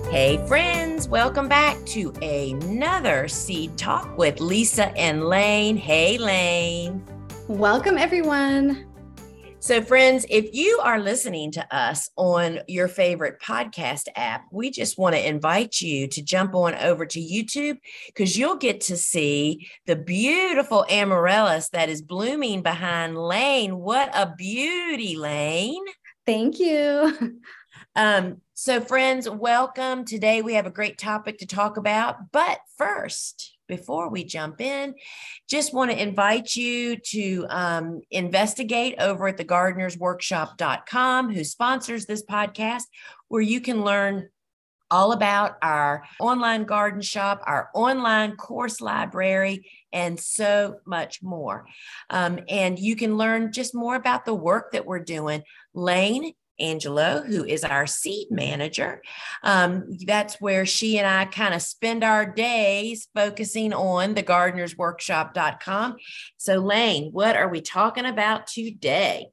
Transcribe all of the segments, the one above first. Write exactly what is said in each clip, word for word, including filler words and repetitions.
Hey friends, welcome back to another Seed Talk with Lisa and Lane. Hey Lane. Welcome everyone. So friends, if you are listening to us on your favorite podcast app, we just want to invite you to jump on over to YouTube because you'll get to see the beautiful amaryllis that is blooming behind Lane. What a beauty, Lane. Thank you. Um, so friends, welcome. Today we have a great topic to talk about, but first, before we jump in, just want to invite you to um, investigate over at the gardeners workshop dot com, who sponsors this podcast, where you can learn all about our online garden shop, our online course library, and so much more. Um, and you can learn just more about the work that we're doing. Lane Angelo, who is our seed manager. Um, that's where she and I kind of spend our days focusing on the gardeners workshop dot com. So Lane, what are we talking about today?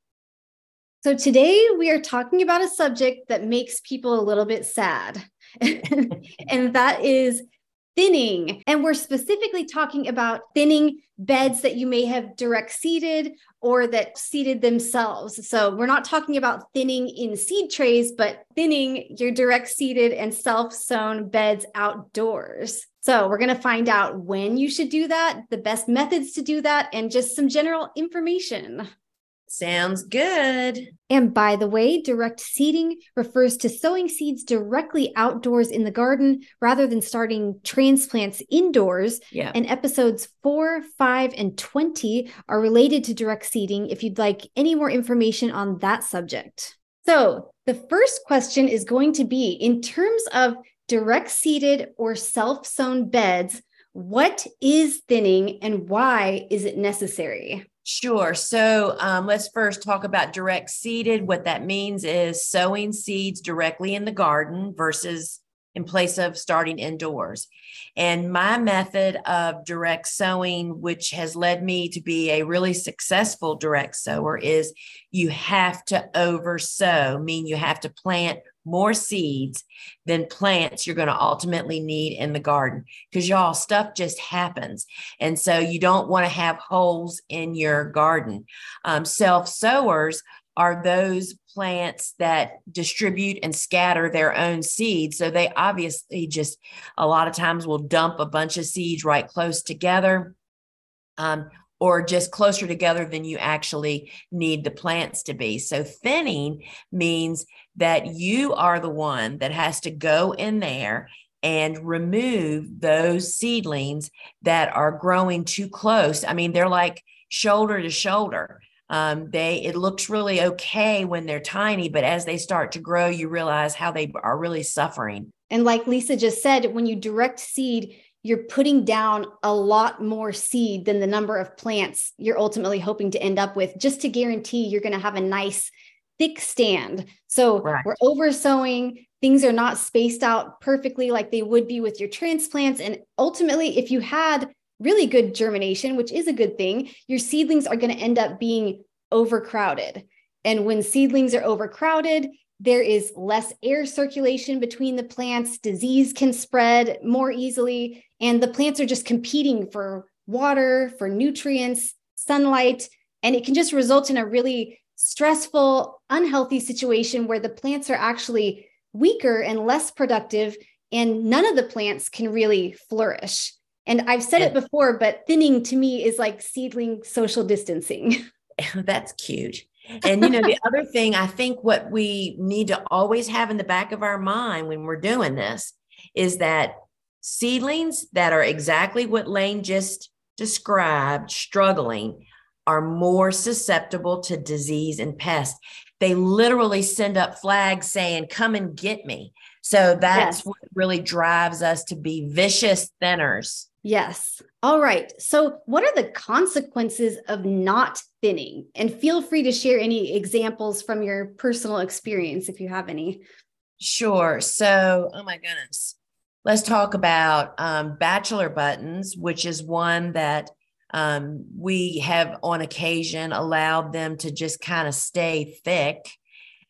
So today we are talking about a subject that makes people a little bit sad, and that is thinning. And we're specifically talking about thinning beds that you may have direct seeded or that seeded themselves. So we're not talking about thinning in seed trays, but thinning your direct seeded and self-sown beds outdoors. So we're going to find out when you should do that, the best methods to do that, and just some general information. Sounds good. And by the way, direct seeding refers to sowing seeds directly outdoors in the garden rather than starting transplants indoors. Yeah. And episodes four, five, and twenty are related to direct seeding if you'd like any more information on that subject. So the first question is going to be, in terms of direct seeded or self-sown beds, what is thinning and why is it necessary? Sure. So um, let's first talk about direct seeded. What that means is sowing seeds directly in the garden versus in place of starting indoors. And my method of direct sowing, which has led me to be a really successful direct sower, is you have to oversow, meaning you have to plant more seeds than plants you're going to ultimately need in the garden, because y'all, stuff just happens. And so you don't want to have holes in your garden. Um, self-sowers are those plants that distribute and scatter their own seeds. So they obviously just a lot of times will dump a bunch of seeds right close together. Um, or just closer together than you actually need the plants to be. So thinning means that you are the one that has to go in there and remove those seedlings that are growing too close. I mean, they're like shoulder to shoulder. Um, they, it looks really okay when they're tiny, but as they start to grow, you realize how they are really suffering. And like Lisa just said, when you direct seed, you're putting down a lot more seed than the number of plants you're ultimately hoping to end up with, just to guarantee you're going to have a nice thick stand. So right. We're oversowing. Things are not spaced out perfectly like they would be with your transplants. And ultimately, if you had really good germination, which is a good thing, your seedlings are going to end up being overcrowded. And when seedlings are overcrowded, there is less air circulation between the plants. Disease can spread more easily, and the plants are just competing for water, for nutrients, sunlight, and it can just result in a really stressful, unhealthy situation where the plants are actually weaker and less productive, and none of the plants can really flourish. And I've said it before, but thinning to me is like seedling social distancing. That's cute. And, you know, the other thing, I think what we need to always have in the back of our mind when we're doing this is that seedlings that are exactly what Lane just described, struggling, are more susceptible to disease and pests. They literally send up flags saying, come and get me. So that's yes. what really drives us to be vicious thinners. Yes. All right. So what are the consequences of not thinning? And feel free to share any examples from your personal experience if you have any. Sure. So, oh my goodness. Let's talk about um, bachelor buttons, which is one that um, we have on occasion allowed them to just kind of stay thick.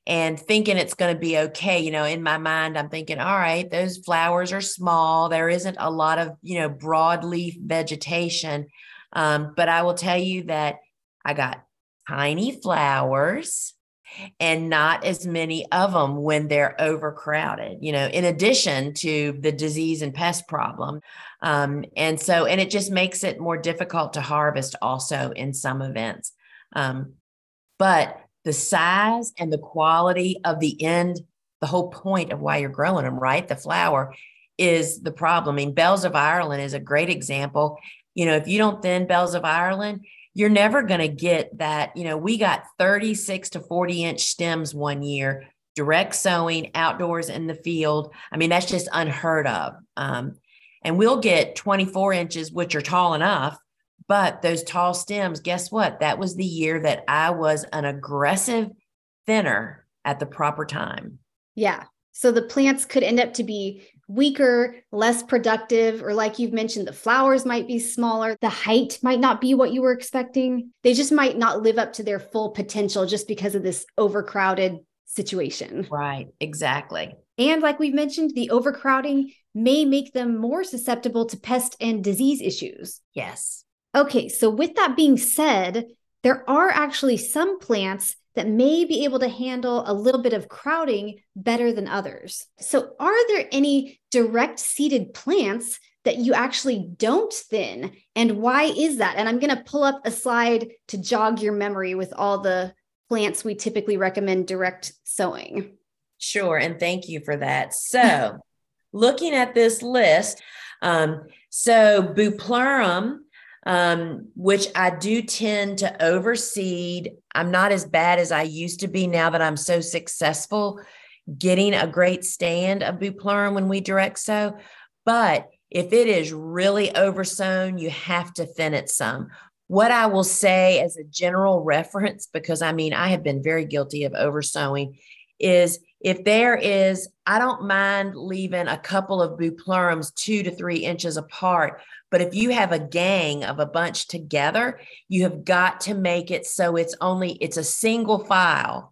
and thinking it's going to be okay. You know, in my mind, I'm thinking, all right, those flowers are small. There isn't a lot of, you know, broadleaf vegetation. Um, but I will tell you that I got tiny flowers and not as many of them when they're overcrowded, you know, in addition to the disease and pest problem. Um, and so, and it just makes it more difficult to harvest also in some events. Um, but the size and the quality of the end, the whole point of why you're growing them, right? The flower is the problem. I mean, Bells of Ireland is a great example. You know, if you don't thin Bells of Ireland, you're never going to get that. You know, we got thirty-six to forty inch stems one year, direct sowing outdoors in the field. I mean, that's just unheard of. Um, and we'll get twenty-four inches, which are tall enough. But those tall stems, guess what? That was the year that I was an aggressive thinner at the proper time. Yeah. So the plants could end up to be weaker, less productive, or like you've mentioned, the flowers might be smaller. The height might not be what you were expecting. They just might not live up to their full potential just because of this overcrowded situation. Right. Exactly. And like we've mentioned, the overcrowding may make them more susceptible to pest and disease issues. Yes. Okay, so with that being said, there are actually some plants that may be able to handle a little bit of crowding better than others. So are there any direct seeded plants that you actually don't thin? And why is that? And I'm going to pull up a slide to jog your memory with all the plants we typically recommend direct sowing. Sure, and thank you for that. So looking at this list, um, so Bupleurum, Um, which I do tend to overseed. I'm not as bad as I used to be now that I'm so successful getting a great stand of Bupleurum when we direct sow. But if it is really oversown, you have to thin it some. What I will say as a general reference, because I mean, I have been very guilty of oversowing, is if there is, I don't mind leaving a couple of Bupleurums two to three inches apart. But if you have a gang of a bunch together, you have got to make it so it's only, it's a single file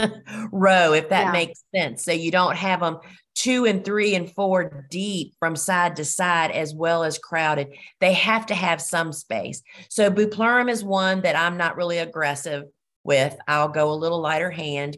row, if that yeah. makes sense. So you don't have them two and three and four deep from side to side as well as crowded. They have to have some space. So Bupleurum is one that I'm not really aggressive with. I'll go a little lighter hand.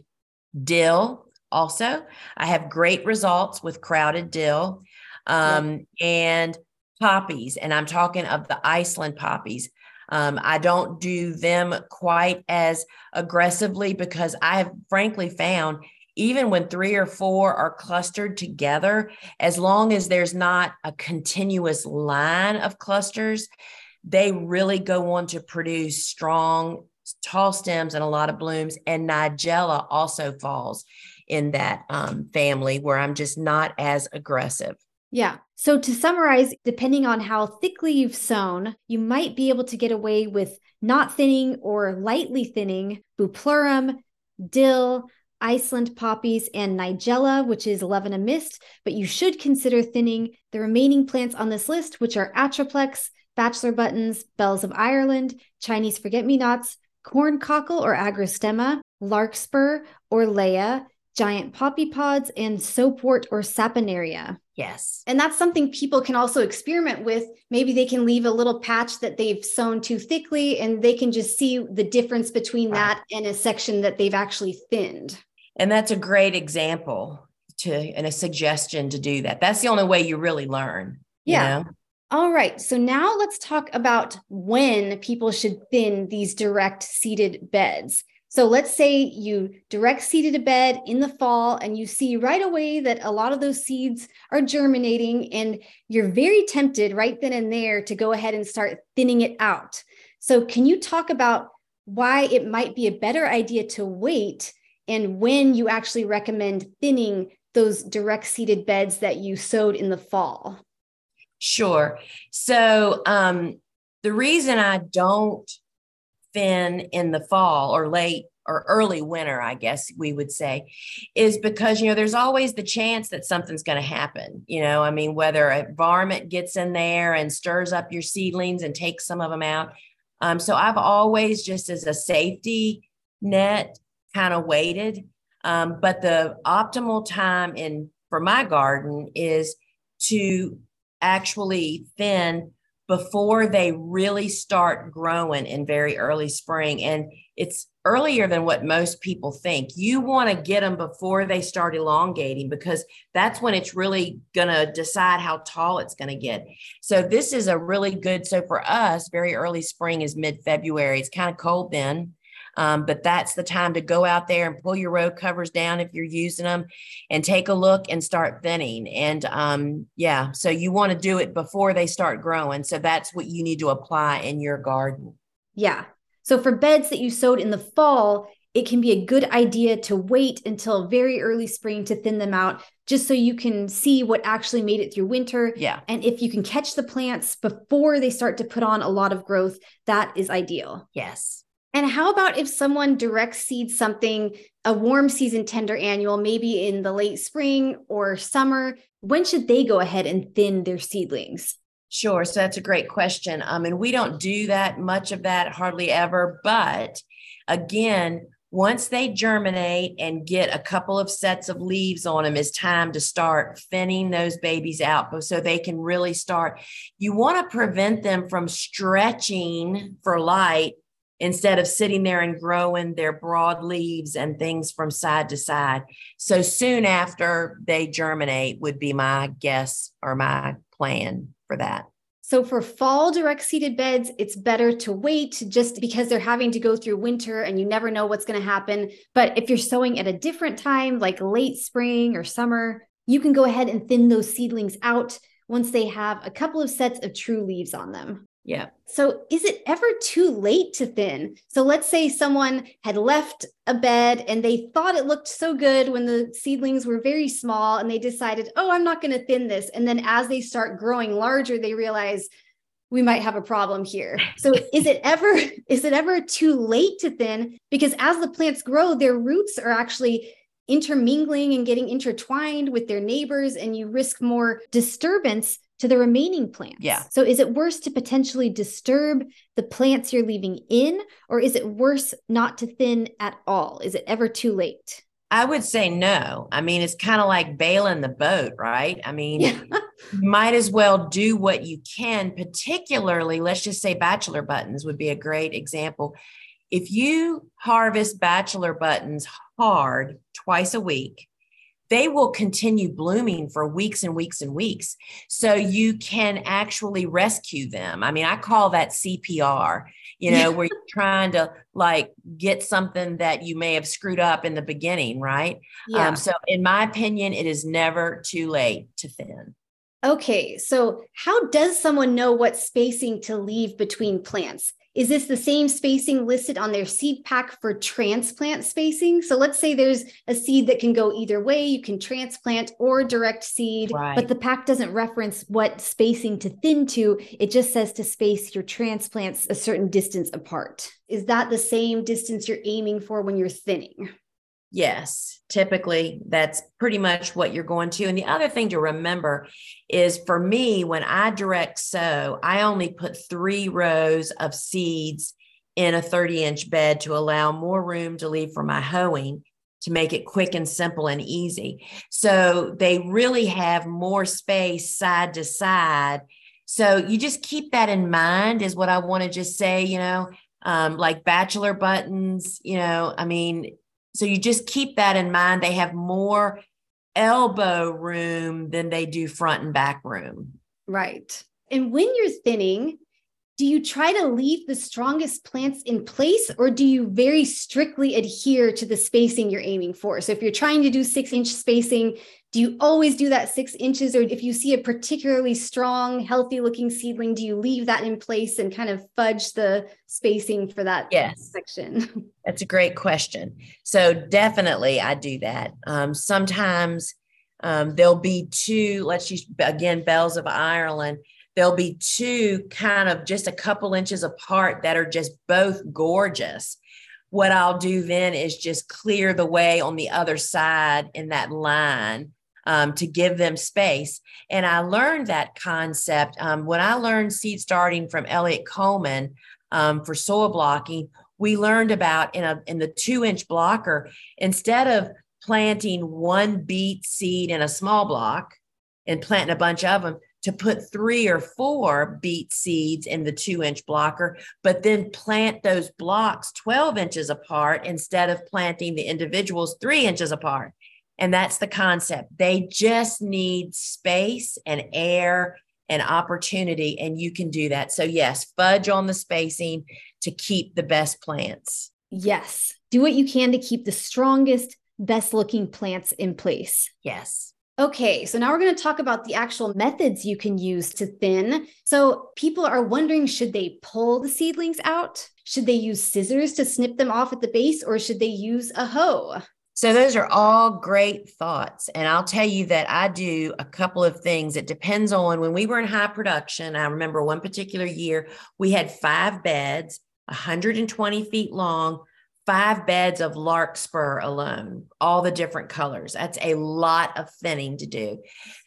Dill also. I have great results with crowded dill. Um, yep. And poppies, and I'm talking of the Iceland poppies. Um, I don't do them quite as aggressively because I have frankly found even when three or four are clustered together, as long as there's not a continuous line of clusters, they really go on to produce strong, tall stems and a lot of blooms. And Nigella also falls in that um, family where I'm just not as aggressive. Yeah. So to summarize, depending on how thickly you've sown, you might be able to get away with not thinning or lightly thinning Bupleurum, dill, Iceland poppies, and Nigella, which is Levena mist, but you should consider thinning the remaining plants on this list, which are Atroplex, Bachelor buttons, Bells of Ireland, Chinese forget-me-nots, corn cockle or agrostemma, larkspur or Leia, giant poppy pods, and soapwort or saponaria. Yes. And that's something people can also experiment with. Maybe they can leave a little patch that they've sown too thickly, and they can just see the difference between right. that and a section that they've actually thinned. And that's a great example to and a suggestion to do that. That's the only way you really learn. Yeah. You know? All right. So now let's talk about when people should thin these direct seeded beds. So let's say you direct seeded a bed in the fall and you see right away that a lot of those seeds are germinating and you're very tempted right then and there to go ahead and start thinning it out. So can you talk about why it might be a better idea to wait and when you actually recommend thinning those direct seeded beds that you sowed in the fall? Sure. So um, the reason I don't thin in the fall or late or early winter, I guess we would say, is because, you know, there's always the chance that something's going to happen. You know, I mean, whether a varmint gets in there and stirs up your seedlings and takes some of them out. Um, so I've always just as a safety net kind of waited. Um, but the optimal time in for my garden is to actually thin before they really start growing in very early spring. And it's earlier than what most people think. You want to get them before they start elongating, because that's when it's really going to decide how tall it's going to get. So this is a really good, so for us, very early spring is mid-February. It's kind of cold then. Um, but that's the time to go out there and pull your row covers down if you're using them, and take a look and start thinning. And um, yeah, so you want to do it before they start growing. So that's what you need to apply in your garden. Yeah. So for beds that you sowed in the fall, it can be a good idea to wait until very early spring to thin them out, just so you can see what actually made it through winter. Yeah. And if you can catch the plants before they start to put on a lot of growth, that is ideal. Yes. And how about if someone direct seeds something, a warm season tender annual, maybe in the late spring or summer? When should they go ahead and thin their seedlings? Sure. So that's a great question. Um, and we don't do that much of that, hardly ever. But again, once they germinate and get a couple of sets of leaves on them, it's time to start thinning those babies out so they can really start. You want to prevent them from stretching for light instead of sitting there and growing their broad leaves and things from side to side. So soon after they germinate would be my guess or my plan for that. So for fall direct seeded beds, it's better to wait just because they're having to go through winter and you never know what's going to happen. But if you're sowing at a different time, like late spring or summer, you can go ahead and thin those seedlings out once they have a couple of sets of true leaves on them. Yeah. So is it ever too late to thin? So let's say someone had left a bed and they thought it looked so good when the seedlings were very small, and they decided, oh, I'm not going to thin this. And then as they start growing larger, they realize we might have a problem here. So is it ever, is it ever too late to thin? Because as the plants grow, their roots are actually intermingling and getting intertwined with their neighbors, and you risk more disturbance to the remaining plants. Yeah. So is it worse to potentially disturb the plants you're leaving in, or is it worse not to thin at all? Is it ever too late? I would say no. I mean, it's kind of like bailing the boat, right? I mean, Yeah. you might as well do what you can, particularly, let's just say bachelor buttons would be a great example. If you harvest bachelor buttons hard twice a week, they will continue blooming for weeks and weeks and weeks. So you can actually rescue them. I mean, I call that C P R, you know, where you're trying to like get something that you may have screwed up in the beginning, right? Yeah. Um, so in my opinion, it is never too late to thin. Okay. So how does someone know what spacing to leave between plants? Is this the same spacing listed on their seed pack for transplant spacing? So let's say there's a seed that can go either way. You can transplant or direct seed, Right. but the pack doesn't reference what spacing to thin to. It just says to space your transplants a certain distance apart. Is that the same distance you're aiming for when you're thinning? Yes, typically that's pretty much what you're going to. And the other thing to remember is, for me, when I direct sow, I only put three rows of seeds in a thirty inch bed to allow more room to leave for my hoeing, to make it quick and simple and easy. So they really have more space side to side. So you just keep that in mind is what I want to just say, you know, um, like bachelor buttons, you know, I mean, so you just keep that in mind. They have more elbow room than they do front and back room. Right. And when you're thinning, do you try to leave the strongest plants in place, or do you very strictly adhere to the spacing you're aiming for? So if you're trying to do six inch spacing, do you always do that six inches? Or if you see a particularly strong, healthy looking seedling, do you leave that in place and kind of fudge the spacing for that yes. section? That's a great question. So definitely I do that. Um, sometimes um, there'll be two, let's use again, Bells of Ireland. There'll be two kind of just a couple inches apart that are just both gorgeous. What I'll do then is just clear the way on the other side in that line um, to give them space. And I learned that concept um, when I learned seed starting from Elliott Coleman um, for soil blocking. We learned about in a in the two inch blocker, instead of planting one beet seed in a small block and planting a bunch of them to put three or four beet seeds in the two inch blocker, but then plant those blocks twelve inches apart instead of planting the individuals three inches apart. And that's the concept. They just need space and air and opportunity, and you can do that. So yes, fudge on the spacing to keep the best plants. Yes. Do what you can to keep the strongest, best looking plants in place. Yes. Okay, so now we're going to talk about the actual methods you can use to thin. So people are wondering, should they pull the seedlings out? Should they use scissors to snip them off at the base, or should they use a hoe? So those are all great thoughts. And I'll tell you that I do a couple of things. It depends on when we were in high production. I remember one particular year, we had five beds, one hundred twenty feet long, five beds of larkspur alone, all the different colors. That's a lot of thinning to do.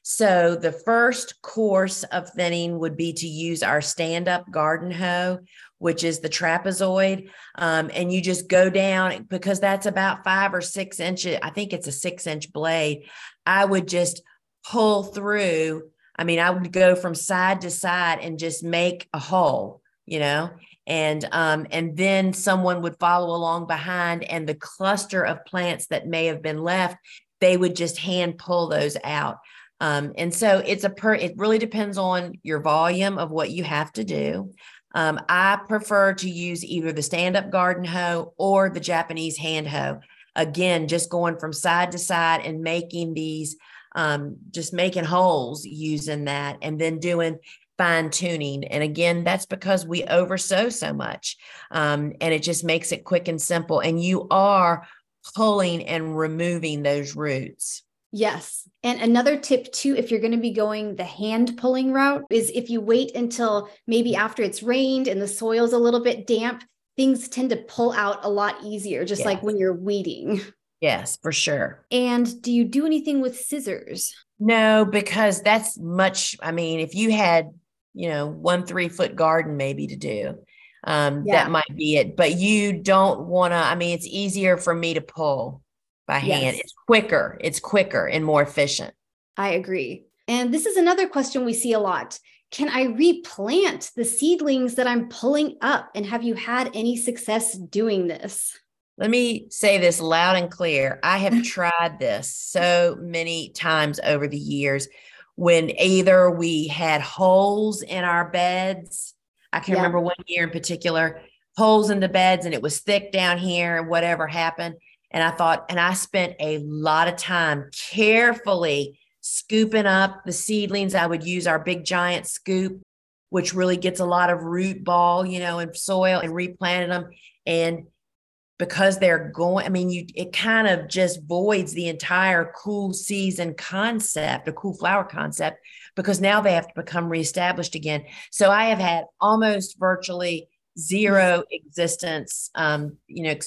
So the first course of thinning would be to use our stand-up garden hoe, which is the trapezoid. Um, and you just go down, because that's about five or six inches. I think it's a six inch blade. I would just pull through. I mean, I would go from side to side and just make a hole, you know, and, um, and then someone would follow along behind, and the cluster of plants that may have been left, they would just hand pull those out. Um, and so it's a per, it really depends on your volume of what you have to do. Um, I prefer to use either the stand-up garden hoe or the Japanese hand hoe. Again, just going from side to side and making these, um, just making holes using that, and then doing fine tuning. And again, that's because we oversow so much, um, and it just makes it quick and simple. And you are pulling and removing those roots. Yes. And another tip too, if you're going to be going the hand pulling route, is if you wait until maybe after it's rained and the soil's a little bit damp, things tend to pull out a lot easier, just yes. like when you're weeding. Yes, for sure. And do you do anything with scissors? No, because that's much, I mean, if you had, you know, one three foot garden maybe to do, um, yeah. that might be it. But you don't want to, I mean, it's easier for me to pull by hand. Yes. It's quicker. It's quicker and more efficient. I agree. And this is another question we see a lot. Can I replant the seedlings that I'm pulling up? And have you had any success doing this? Let me say this loud and clear. I have tried this so many times over the years, when either we had holes in our beds. I can yeah. remember one year in particular, holes in the beds, and it was thick down here and whatever happened. And I thought, and I spent a lot of time carefully scooping up the seedlings. I would use our big giant scoop, which really gets a lot of root ball, you know, in soil, and replanted them. And because they're going, I mean, you, it kind of just voids the entire cool season concept, a cool flower concept, because now they have to become reestablished again. So I have had almost virtually zero existence, um, you know,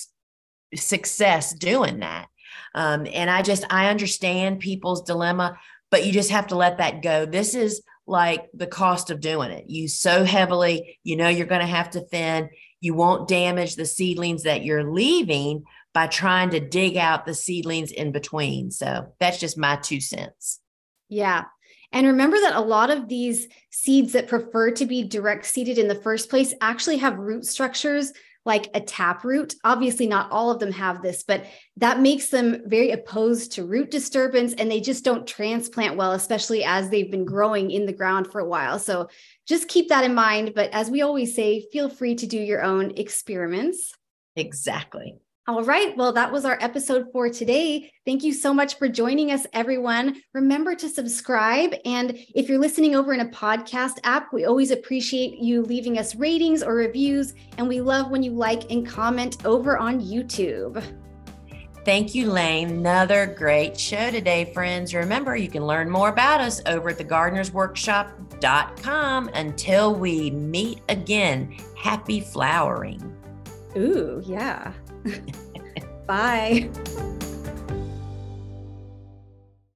success doing that. Um, and I just, I understand people's dilemma, but you just have to let that go. This is like the cost of doing it. You sow heavily, you know, you're going to have to thin. You won't damage the seedlings that you're leaving by trying to dig out the seedlings in between. So that's just my two cents. Yeah. And remember that a lot of these seeds that prefer to be direct seeded in the first place actually have root structures like a taproot. Obviously, not all of them have this, but that makes them very opposed to root disturbance, and they just don't transplant well, especially as they've been growing in the ground for a while. So just keep that in mind. But as we always say, feel free to do your own experiments. Exactly. All right. Well, that was our episode for today. Thank you so much for joining us, everyone. Remember to subscribe. And if you're listening over in a podcast app, we always appreciate you leaving us ratings or reviews. And we love when you like and comment over on YouTube. Thank you, Lane. Another great show today, friends. Remember, you can learn more about us over at the gardeners workshop dot com. Until we meet again, happy flowering. Ooh, yeah. Bye.